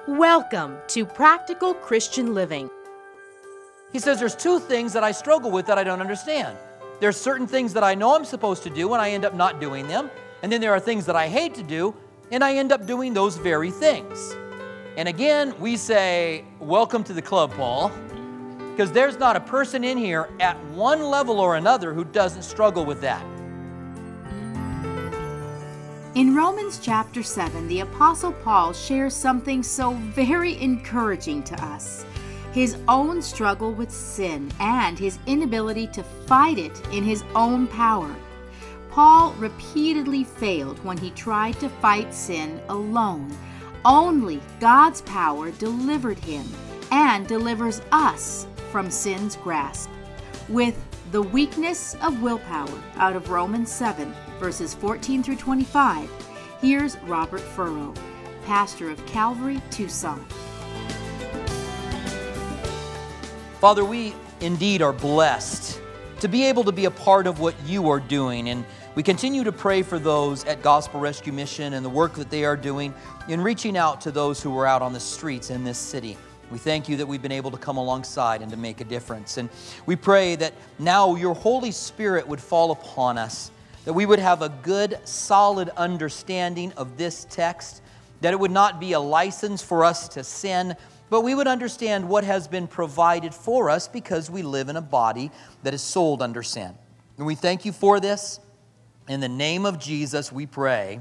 Welcome to Practical Christian Living. He says there's two things that I struggle with that I don't understand. There's certain things that I know I'm supposed to do and I end up not doing them. And then there are things that I hate to do and I end up doing those very things. And again, we say, welcome to the club, Paul, because there's not a person in here at one level or another who doesn't struggle with that. In Romans chapter 7, the Apostle Paul shares something so very encouraging to us. His own struggle with sin and his inability to fight it in his own power. Paul repeatedly failed when he tried to fight sin alone. Only God's power delivered him and delivers us from sin's grasp. With the weakness of willpower out of Romans 7, verses 14 through 25, here's Robert Furrow, pastor of Calvary, Tucson. Father, we indeed are blessed to be able to be a part of what you are doing. And we continue to pray for those at Gospel Rescue Mission and the work that they are doing in reaching out to those who are out on the streets in this city. We thank you that we've been able to come alongside and to make a difference. And we pray that now your Holy Spirit would fall upon us, that we would have a good, solid understanding of this text, that it would not be a license for us to sin, but we would understand what has been provided for us because we live in a body that is sold under sin. And we thank you for this. In the name of Jesus, we pray.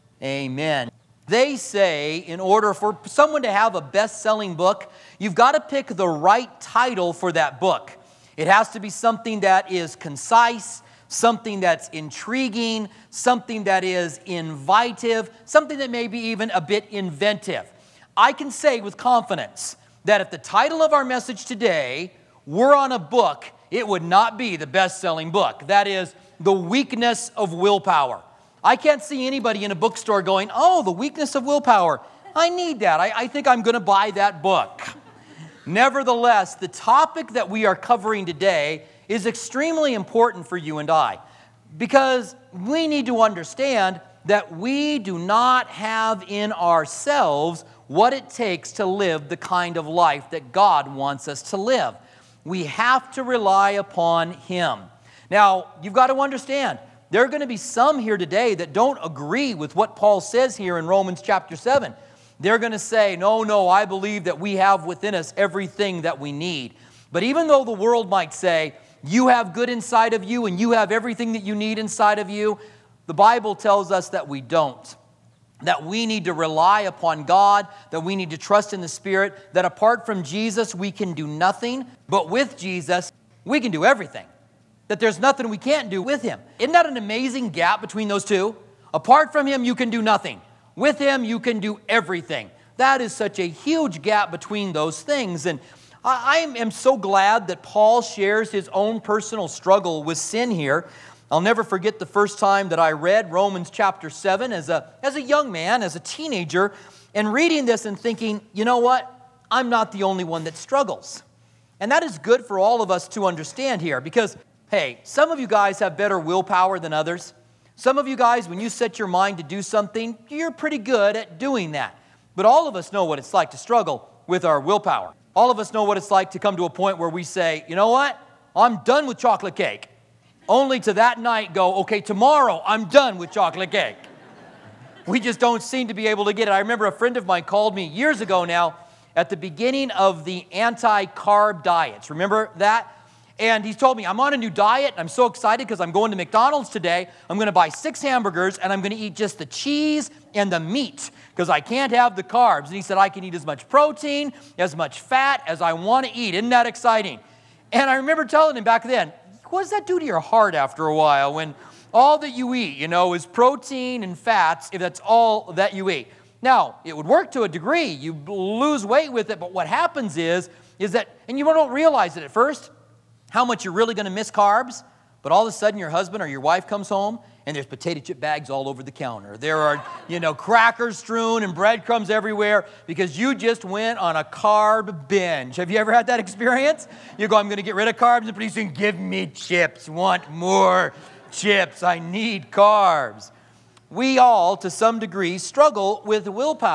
Amen. They say in order for someone to have a best-selling book, you've got to pick the right title for that book. It has to be something that is concise, something that's intriguing, something that is invitive, something that may be even a bit inventive. I can say with confidence that if the title of our message today were on a book, it would not be the best-selling book. That is, The Weakness of Willpower. I can't see anybody in a bookstore going, oh, The Weakness of Willpower. I need that. I think I'm going to buy that book. Nevertheless, the topic that we are covering today is extremely important for you and I, because we need to understand that we do not have in ourselves what it takes to live the kind of life that God wants us to live. We have to rely upon Him. Now, you've got to understand, there are going to be some here today that don't agree with what Paul says here in Romans chapter 7. They're going to say, no, I believe that we have within us everything that we need. But even though the world might say, you have good inside of you and you have everything that you need inside of you, the Bible tells us that we don't. That we need to rely upon God, that we need to trust in the Spirit, that apart from Jesus we can do nothing, but with Jesus we can do everything. That there's nothing we can't do with Him. Isn't that an amazing gap between those two? Apart from Him, you can do nothing. With Him, you can do everything. That is such a huge gap between those things. And I am so glad that Paul shares his own personal struggle with sin here. I'll never forget the first time that I read Romans chapter 7 as a young man, as a teenager, and reading this and thinking, you know what? I'm not the only one that struggles. And that is good for all of us to understand here because hey, some of you guys have better willpower than others. Some of you guys, when you set your mind to do something, you're pretty good at doing that. But all of us know what it's like to struggle with our willpower. All of us know what it's like to come to a point where we say, you know what? I'm done with chocolate cake. Only to that night go, okay, tomorrow I'm done with chocolate cake. We just don't seem to be able to get it. I remember a friend of mine called me years ago now at the beginning of the anti-carb diets. Remember that? And he told me, I'm on a new diet, and I'm so excited because I'm going to McDonald's today. I'm going to buy 6 hamburgers, and I'm going to eat just the cheese and the meat because I can't have the carbs. And he said, I can eat as much protein, as much fat as I want to eat. Isn't that exciting? And I remember telling him back then, what does that do to your heart after a while when all that you eat, is protein and fats, if that's all that you eat? Now, it would work to a degree. You lose weight with it, but what happens is that, and you don't realize it at first, how much you're really going to miss carbs, but all of a sudden your husband or your wife comes home and there's potato chip bags all over the counter. There are, crackers strewn and breadcrumbs everywhere because you just went on a carb binge. Have you ever had that experience? You go, I'm going to get rid of carbs, and pretty soon, give me chips. Want more chips. I need carbs. We all, to some degree, struggle with willpower.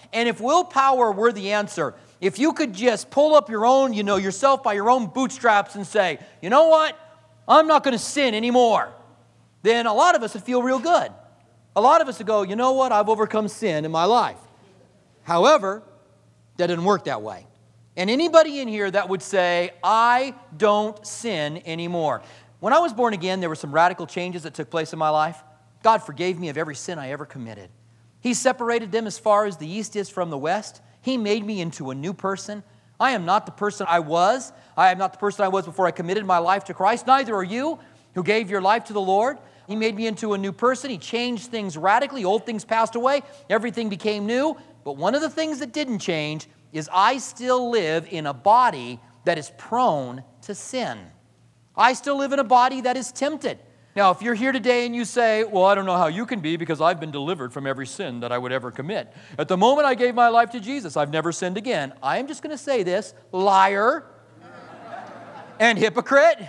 And if willpower were the answer, if you could just pull up your own, yourself by your own bootstraps and say, you know what? I'm not going to sin anymore. Then a lot of us would feel real good. A lot of us would go, you know what? I've overcome sin in my life. However, that didn't work that way. And anybody in here that would say, I don't sin anymore. When I was born again, there were some radical changes that took place in my life. God forgave me of every sin I ever committed. He separated them as far as the east is from the west. He made me into a new person. I am not the person I was. I am not the person I was before I committed my life to Christ. Neither are you who gave your life to the Lord. He made me into a new person. He changed things radically. Old things passed away. Everything became new. But one of the things that didn't change is I still live in a body that is prone to sin. I still live in a body that is tempted. Now, if you're here today and you say, well, I don't know how you can be because I've been delivered from every sin that I would ever commit. At the moment I gave my life to Jesus, I've never sinned again. I am just going to say this, liar and hypocrite.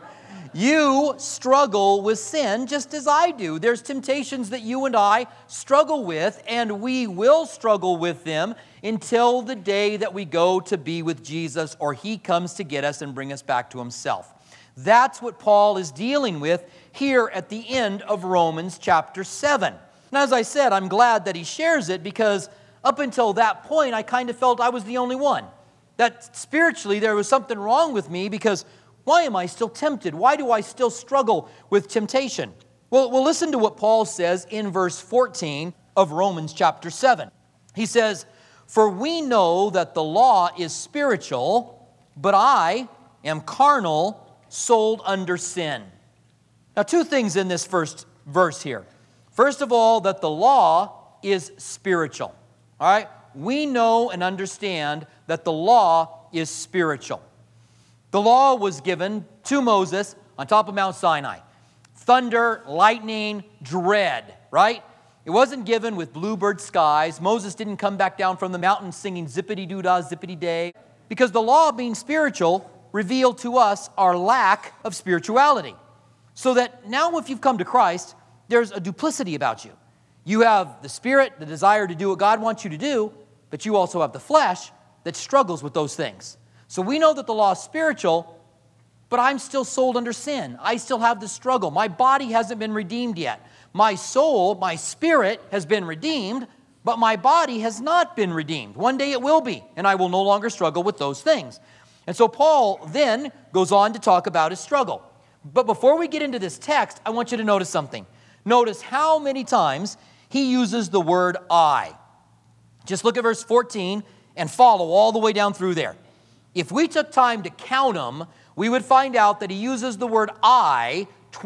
You struggle with sin just as I do. There's temptations that you and I struggle with, and we will struggle with them until the day that we go to be with Jesus or He comes to get us and bring us back to Himself. That's what Paul is dealing with here at the end of Romans chapter 7. And as I said, I'm glad that he shares it because up until that point, I kind of felt I was the only one. That spiritually there was something wrong with me because why am I still tempted? Why do I still struggle with temptation? Well, listen to what Paul says in verse 14 of Romans chapter 7. He says, "For we know that the law is spiritual, but I am carnal, sold under sin." Now, two things in this first verse here. First of all, that the law is spiritual. All right? We know and understand that the law is spiritual. The law was given to Moses on top of Mount Sinai. Thunder, lightning, dread, right? It wasn't given with bluebird skies. Moses didn't come back down from the mountain singing zippity-doo-dah, zippity-day. Because the law, being spiritual, revealed to us our lack of spirituality. So that now if you've come to Christ, there's a duplicity about you. You have the Spirit, the desire to do what God wants you to do, but you also have the flesh that struggles with those things. So we know that the law is spiritual, but I'm still sold under sin. I still have the struggle. My body hasn't been redeemed yet. My soul, my spirit has been redeemed, but my body has not been redeemed. One day it will be, and I will no longer struggle with those things. And so Paul then goes on to talk about his struggle. But before we get into this text, I want you to notice something. Notice how many times he uses the word I. Just look at verse 14 and follow all the way down through there. If we took time to count them, we would find out that he uses the word I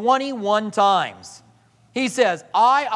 21 times. He says, I.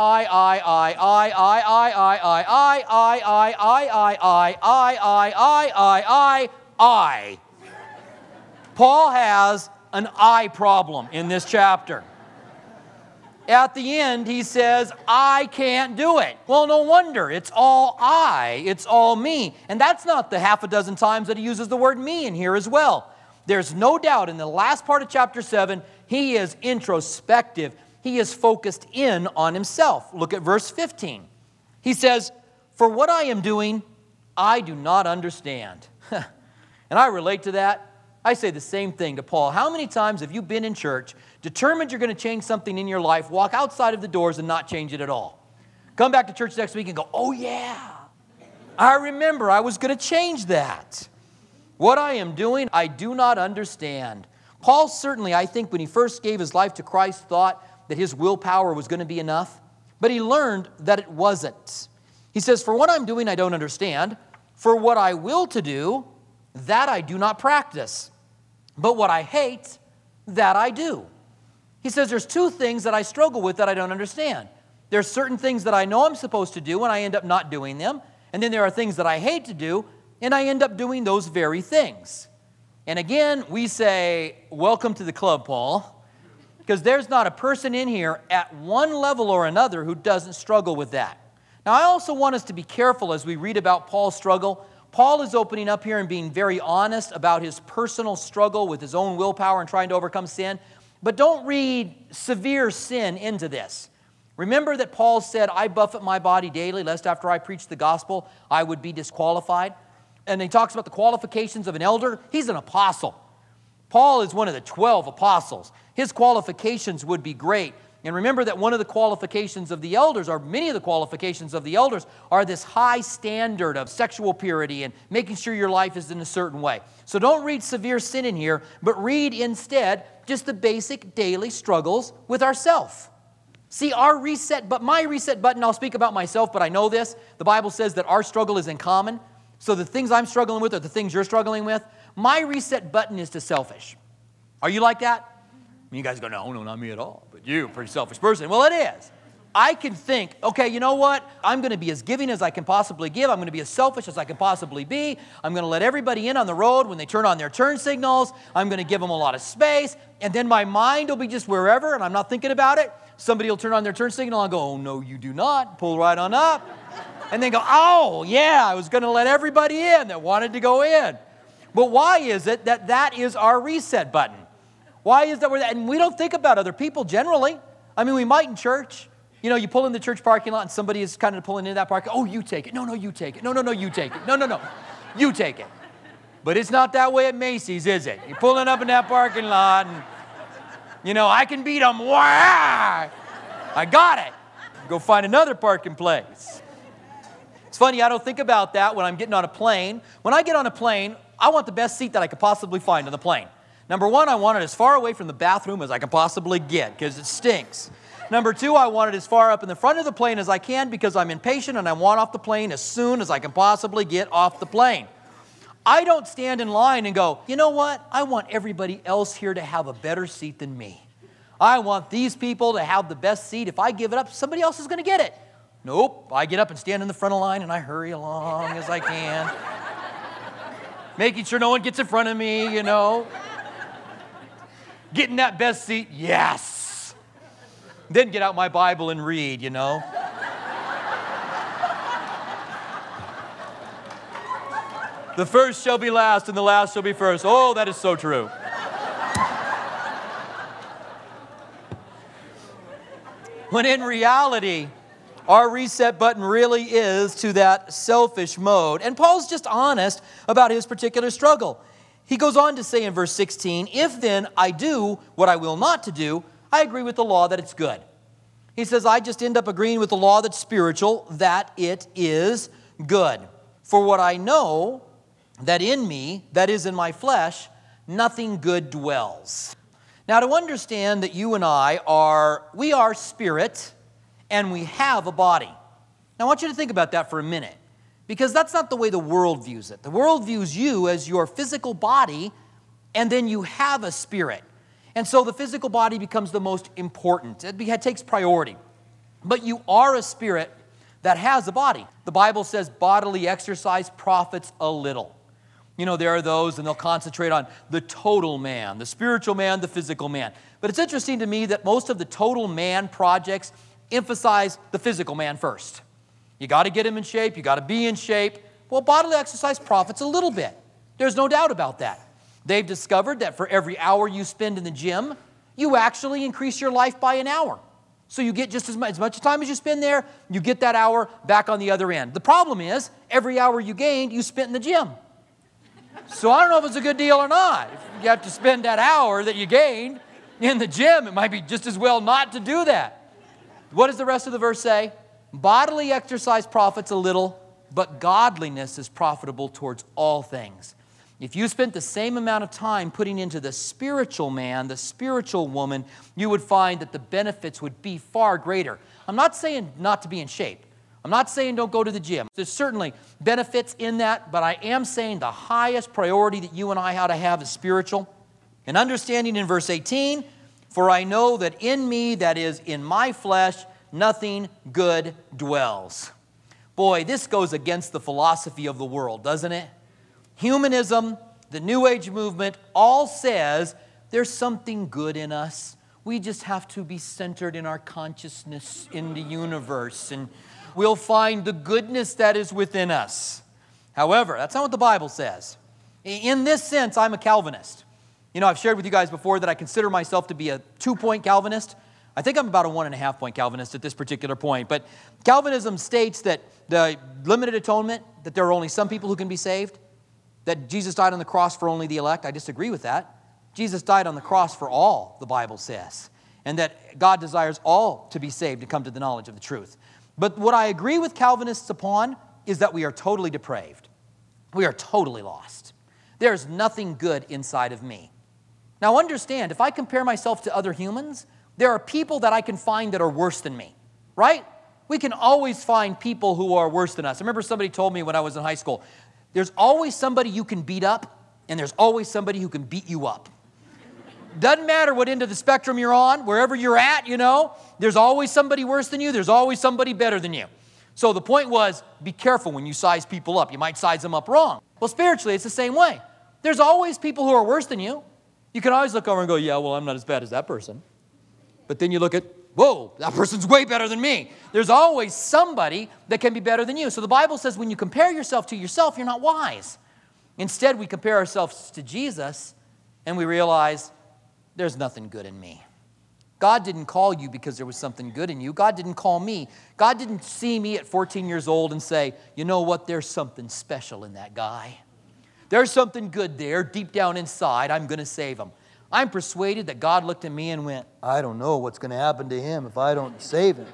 Paul has an I problem in this chapter. At the end, he says, I can't do it. Well, no wonder. It's all I. It's all me. And that's not the half a dozen times that he uses the word me in here as well. There's no doubt in the last part of chapter 7, he is introspective. He is focused in on himself. Look at verse 15. He says, for what I am doing, I do not understand. And I relate to that. I say the same thing to Paul. How many times have you been in church, determined you're going to change something in your life, walk outside of the doors and not change it at all? Come back to church next week and go, oh yeah, I remember I was going to change that. What I am doing, I do not understand. Paul certainly, I think, when he first gave his life to Christ, thought that his willpower was going to be enough, but he learned that it wasn't. He says, for what I'm doing, I don't understand. For what I will to do, that I do not practice. But what I hate, that I do. He says there's two things that I struggle with that I don't understand. There's certain things that I know I'm supposed to do and I end up not doing them. And then there are things that I hate to do and I end up doing those very things. And again, we say, welcome to the club, Paul. Because there's not a person in here at one level or another who doesn't struggle with that. Now, I also want us to be careful as we read about Paul's struggle. Paul is opening up here and being very honest about his personal struggle with his own willpower and trying to overcome sin. But don't read severe sin into this. Remember that Paul said, I buffet my body daily, lest after I preach the gospel, I would be disqualified. And he talks about the qualifications of an elder. He's an apostle. Paul is one of the 12 apostles. His qualifications would be great. And remember that one of the qualifications of the elders, or many of the qualifications of the elders, are this high standard of sexual purity and making sure your life is in a certain way. So don't read severe sin in here, but read instead just the basic daily struggles with ourself. See, my reset button, I'll speak about myself, but I know this. The Bible says that our struggle is in common. So the things I'm struggling with are the things you're struggling with. My reset button is to selfish. Are you like that? You guys go, no, not me at all. But you're a pretty selfish person. Well, it is. I can think, okay, you know what? I'm going to be as giving as I can possibly give. I'm going to be as selfish as I can possibly be. I'm going to let everybody in on the road when they turn on their turn signals. I'm going to give them a lot of space. And then my mind will be just wherever, and I'm not thinking about it. Somebody will turn on their turn signal, and I'll go, oh, no, you do not. Pull right on up. And then go, oh, yeah, I was going to let everybody in that wanted to go in. But why is it that is our reset button? Why is that? And we don't think about other people generally. I mean, we might in church. You know, you pull in the church parking lot and somebody is kind of pulling into that parking lot. Oh, you take it. No, you take it. No, you take it. No. You take it. But it's not that way at Macy's, is it? You're pulling up in that parking lot and, you know, I can beat them. Wah! I got it. Go find another parking place. It's funny, I don't think about that when I'm getting on a plane. When I get on a plane, I want the best seat that I could possibly find on the plane. Number one, I want it as far away from the bathroom as I can possibly get because it stinks. Number two, I want it as far up in the front of the plane as I can because I'm impatient and I want off the plane as soon as I can possibly get off the plane. I don't stand in line and go, you know what? I want everybody else here to have a better seat than me. I want these people to have the best seat. If I give it up, somebody else is going to get it. Nope. I get up and stand in the front of the line and I hurry along as I can. Making sure no one gets in front of me, you know. Getting that best seat, yes. Then get out my Bible and read, you know. The first shall be last and the last shall be first. Oh, that is so true. When in reality, our reset button really is to that selfish mode. And Paul's just honest about his particular struggle. He goes on to say in verse 16, if then I do what I will not to do, I agree with the law that it's good. He says, I just end up agreeing with the law that's spiritual, that it is good. For what I know that in me, that is in my flesh, nothing good dwells. Now to understand that you and we are spirit and we have a body. Now I want you to think about that for a minute. Because that's not the way the world views it. The world views you as your physical body, and then you have a spirit. And so the physical body becomes the most important. It takes priority. But you are a spirit that has a body. The Bible says bodily exercise profits a little. You know, there are those, and they'll concentrate on the total man, the spiritual man, the physical man. But it's interesting to me that most of the total man projects emphasize the physical man first. You got to get him in shape. You got to be in shape. Well, bodily exercise profits a little bit. There's no doubt about that. They've discovered that for every hour you spend in the gym, you actually increase your life by an hour. So you get just as much time as you spend there, you get that hour back on the other end. The problem is, every hour you gained, you spent in the gym. So I don't know if it's a good deal or not. If you have to spend that hour that you gained in the gym, it might be just as well not to do that. What does the rest of the verse say? Bodily exercise profits a little, but godliness is profitable towards all things. If you spent the same amount of time putting into the spiritual man, the spiritual woman, you would find that the benefits would be far greater. I'm not saying not to be in shape. I'm not saying don't go to the gym. There's certainly benefits in that, but I am saying the highest priority that you and I ought to have is spiritual. And understanding in verse 18, for I know that in me, that is in my flesh, nothing good dwells. Boy, this goes against the philosophy of the world, doesn't it? Humanism, the New Age movement, all says there's something good in us. We just have to be centered in our consciousness in the universe, and we'll find the goodness that is within us. However, that's not what the Bible says. In this sense, I'm a Calvinist. You know, I've shared with you guys before that I consider myself to be a two-point Calvinist. I think I'm about a 1.5 point Calvinist at this particular point, but Calvinism states that the limited atonement, that there are only some people who can be saved, that Jesus died on the cross for only the elect. I disagree with that. Jesus died on the cross for all, the Bible says, and that God desires all to be saved and come to the knowledge of the truth. But what I agree with Calvinists upon is that we are totally depraved. We are totally lost. There's nothing good inside of me. Now understand, if I compare myself to other humans, there are people that I can find that are worse than me, right? We can always find people who are worse than us. I remember somebody told me when I was in high school, there's always somebody you can beat up, and there's always somebody who can beat you up. Doesn't matter what end of the spectrum you're on, wherever you're at, there's always somebody worse than you, there's always somebody better than you. So the point was, be careful when you size people up. You might size them up wrong. Well, spiritually, it's the same way. There's always people who are worse than you. You can always look over and go, yeah, well, I'm not as bad as that person. But then you look at, whoa, that person's way better than me. There's always somebody that can be better than you. So the Bible says when you compare yourself to yourself, you're not wise. Instead, we compare ourselves to Jesus, and we realize there's nothing good in me. God didn't call you because there was something good in you. God didn't call me. God didn't see me at 14 years old and say, you know what, there's something special in that guy. There's something good there deep down inside. I'm going to save him. I'm persuaded that God looked at me and went, I don't know what's going to happen to him if I don't save him.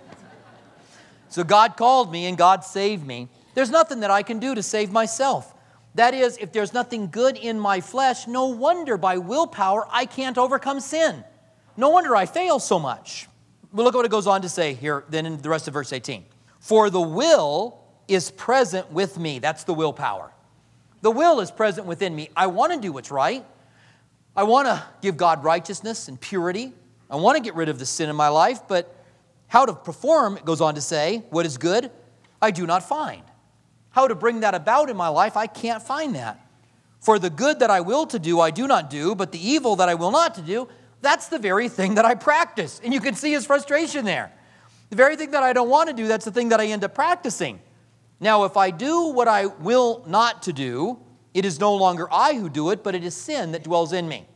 So God called me and God saved me. There's nothing that I can do to save myself. That is, if there's nothing good in my flesh, no wonder by willpower I can't overcome sin. No wonder I fail so much. But look at what it goes on to say here then in the rest of verse 18. For the will is present with me. That's the willpower. The will is present within me. I want to do what's right. I want to give God righteousness and purity. I want to get rid of the sin in my life, but how to perform, it goes on to say, what is good, I do not find. How to bring that about in my life, I can't find that. For the good that I will to do, I do not do, but the evil that I will not to do, that's the very thing that I practice. And you can see his frustration there. The very thing that I don't want to do, that's the thing that I end up practicing. Now, if I do what I will not to do, it is no longer I who do it, but it is sin that dwells in me.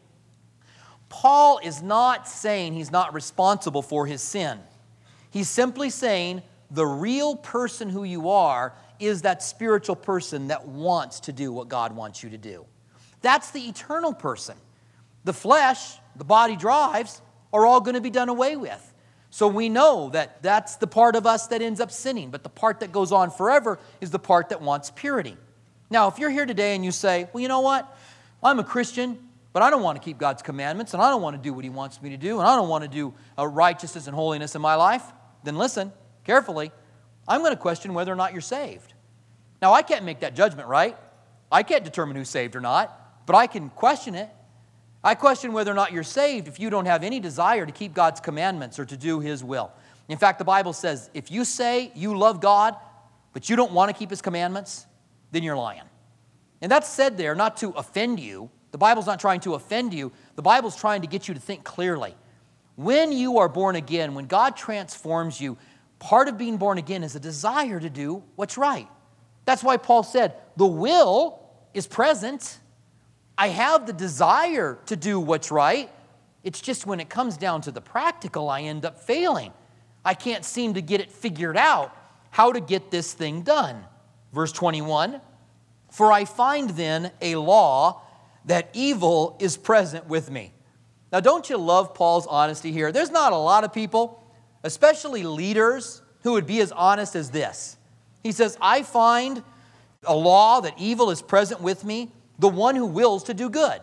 Paul is not saying he's not responsible for his sin. He's simply saying the real person who you are is that spiritual person that wants to do what God wants you to do. That's the eternal person. The flesh, the body drives, are all going to be done away with. So we know that that's the part of us that ends up sinning, but the part that goes on forever is the part that wants purity. Now, if you're here today and you say, well, you know what? I'm a Christian, but I don't want to keep God's commandments, and I don't want to do what he wants me to do, and I don't want to do righteousness and holiness in my life, then listen carefully. I'm going to question whether or not you're saved. Now, I can't make that judgment, right? I can't determine who's saved or not, but I can question it. I question whether or not you're saved if you don't have any desire to keep God's commandments or to do his will. In fact, the Bible says if you say you love God, but you don't want to keep his commandments, then you're lying. And that's said there not to offend you. The Bible's not trying to offend you. The Bible's trying to get you to think clearly. When you are born again, when God transforms you, part of being born again is a desire to do what's right. That's why Paul said, the will is present. I have the desire to do what's right. It's just when it comes down to the practical, I end up failing. I can't seem to get it figured out how to get this thing done. Verse 21, for I find then a law that evil is present with me. Now, don't you love Paul's honesty here? There's not a lot of people, especially leaders, who would be as honest as this. He says, I find a law that evil is present with me, the one who wills to do good.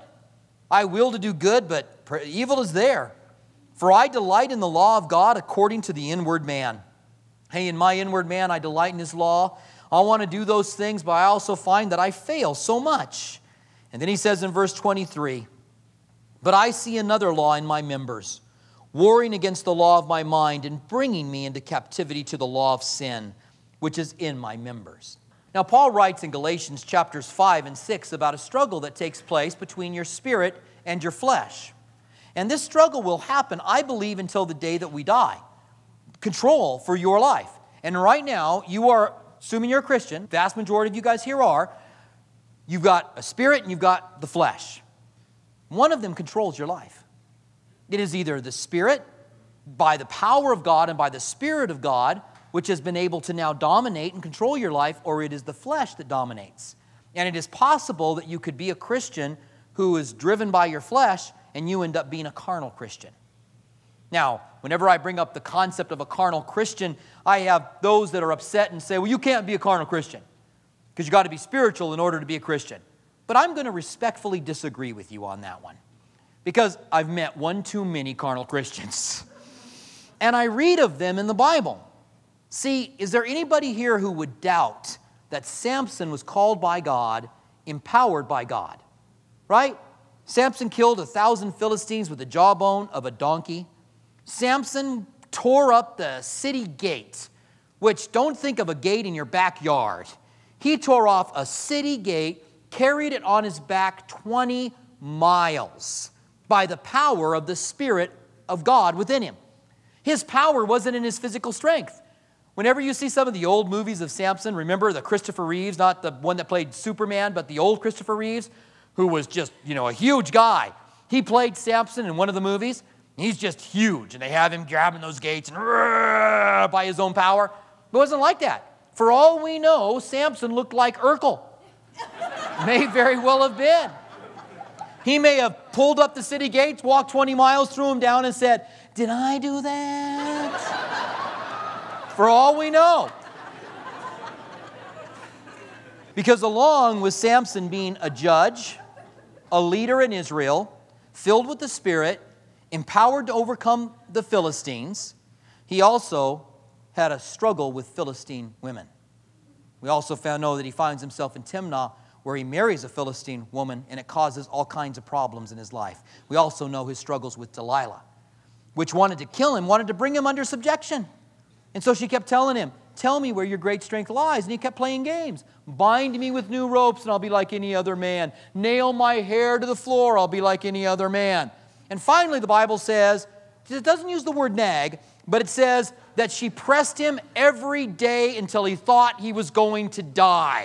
I will to do good, but evil is there. For I delight in the law of God according to the inward man. Hey, in my inward man, I delight in his law. I want to do those things, but I also find that I fail so much. And then he says in verse 23, but I see another law in my members, warring against the law of my mind and bringing me into captivity to the law of sin, which is in my members. Now, Paul writes in Galatians chapters 5 and 6 about a struggle that takes place between your spirit and your flesh. And this struggle will happen, I believe, until the day that we die. Control for your life. And right now, you are, assuming you're a Christian, vast majority of you guys here are, you've got a spirit and you've got the flesh. One of them controls your life. It is either the spirit by the power of God and by the Spirit of God, which has been able to now dominate and control your life, or it is the flesh that dominates. And it is possible that you could be a Christian who is driven by your flesh and you end up being a carnal Christian. Now, whenever I bring up the concept of a carnal Christian, I have those that are upset and say, well, you can't be a carnal Christian because you've got to be spiritual in order to be a Christian. But I'm going to respectfully disagree with you on that one because I've met one too many carnal Christians. And I read of them in the Bible. See, is there anybody here who would doubt that Samson was called by God, empowered by God? Right? Samson killed 1,000 Philistines with the jawbone of a donkey. Samson tore up the city gate, which don't think of a gate in your backyard. He tore off a city gate, carried it on his back 20 miles by the power of the Spirit of God within him. His power wasn't in his physical strength. Whenever you see some of the old movies of Samson, remember the Christopher Reeves, not the one that played Superman, but the old Christopher Reeves, who was just, a huge guy. He played Samson in one of the movies. He's just huge, and they have him grabbing those gates and by his own power. It wasn't like that. For all we know, Samson looked like Urkel. May very well have been. He may have pulled up the city gates, walked 20 miles, threw them down, and said, "Did I do that?" For all we know. Because along with Samson being a judge, a leader in Israel, filled with the Spirit, empowered to overcome the Philistines, he also had a struggle with Philistine women. We also know that he finds himself in Timnah, where he marries a Philistine woman, and it causes all kinds of problems in his life. We also know his struggles with Delilah, which wanted to kill him, wanted to bring him under subjection. And so she kept telling him, "Tell me where your great strength lies." And he kept playing games. "Bind me with new ropes and I'll be like any other man. Nail my hair to the floor, I'll be like any other man." And finally the Bible says, it doesn't use the word nag, but it says that she pressed him every day until he thought he was going to die.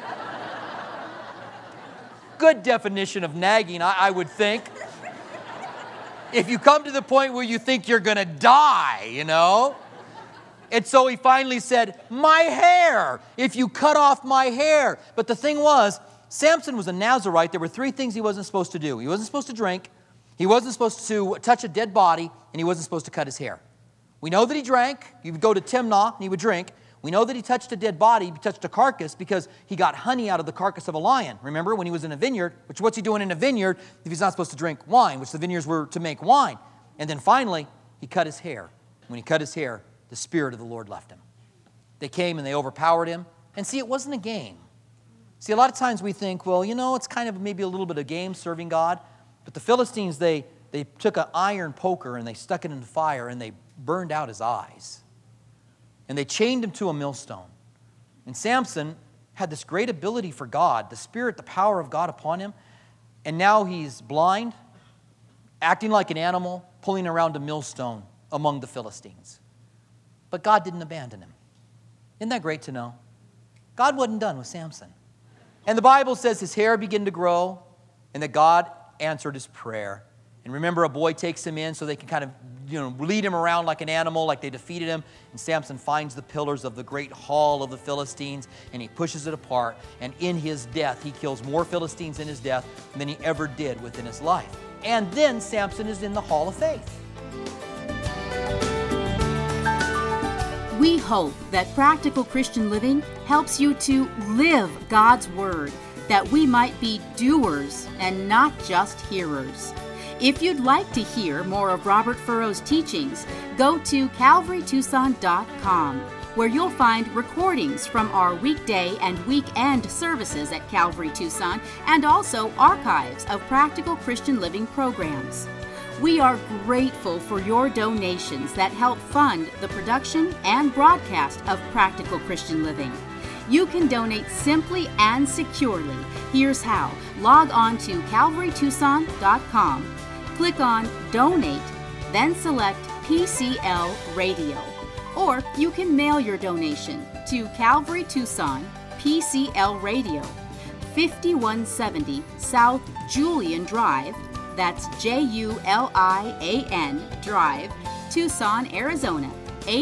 Good definition of nagging, I would think. If you come to the point where you think you're going to die, And so he finally said, "My hair, if you cut off my hair." But the thing was, Samson was a Nazirite. There were 3 things he wasn't supposed to do. He wasn't supposed to drink, he wasn't supposed to touch a dead body, and he wasn't supposed to cut his hair. We know that he drank. He would go to Timnah and he would drink. We know that he touched a dead body, he touched a carcass, because he got honey out of the carcass of a lion. Remember when he was in a vineyard, what's he doing in a vineyard if he's not supposed to drink wine, which the vineyards were to make wine? And then finally, he cut his hair. When he cut his hair, the Spirit of the Lord left him. They came and they overpowered him. And see, it wasn't a game. See, a lot of times we think, well, it's kind of maybe a little bit of game serving God. But the Philistines, they took an iron poker and they stuck it in the fire and they burned out his eyes. And they chained him to a millstone. And Samson had this great ability for God, the Spirit, the power of God upon him. And now he's blind, acting like an animal, pulling around a millstone among the Philistines. But God didn't abandon him. Isn't that great to know? God wasn't done with Samson. And the Bible says his hair began to grow and that God answered his prayer. And remember, a boy takes him in so they can kind of, lead him around like an animal, like they defeated him. And Samson finds the pillars of the great hall of the Philistines and he pushes it apart. And in his death, he kills more Philistines in his death than he ever did within his life. And then Samson is in the Hall of Faith. We hope that Practical Christian Living helps you to live God's Word, that we might be doers and not just hearers. If you'd like to hear more of Robert Furrow's teachings, go to calvarytucson.com, where you'll find recordings from our weekday and weekend services at Calvary Tucson, and also archives of Practical Christian Living programs. We are grateful for your donations that help fund the production and broadcast of Practical Christian Living. You can donate simply and securely. Here's how. Log on to calvarytucson.com, click on Donate, then select PCL Radio. Or you can mail your donation to Calvary Tucson, PCL Radio, 5170 South Julian Drive, that's Julian Drive, Tucson, Arizona,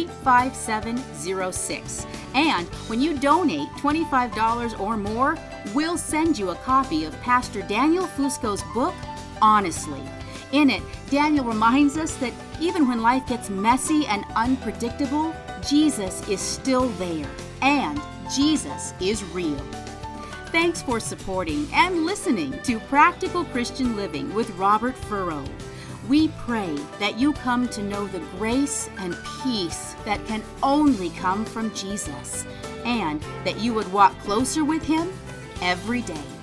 85706. And when you donate $25 or more, we'll send you a copy of Pastor Daniel Fusco's book, Honestly. In it, Daniel reminds us that even when life gets messy and unpredictable, Jesus is still there, and Jesus is real. Thanks for supporting and listening to Practical Christian Living with Robert Furrow. We pray that you come to know the grace and peace that can only come from Jesus, and that you would walk closer with Him every day.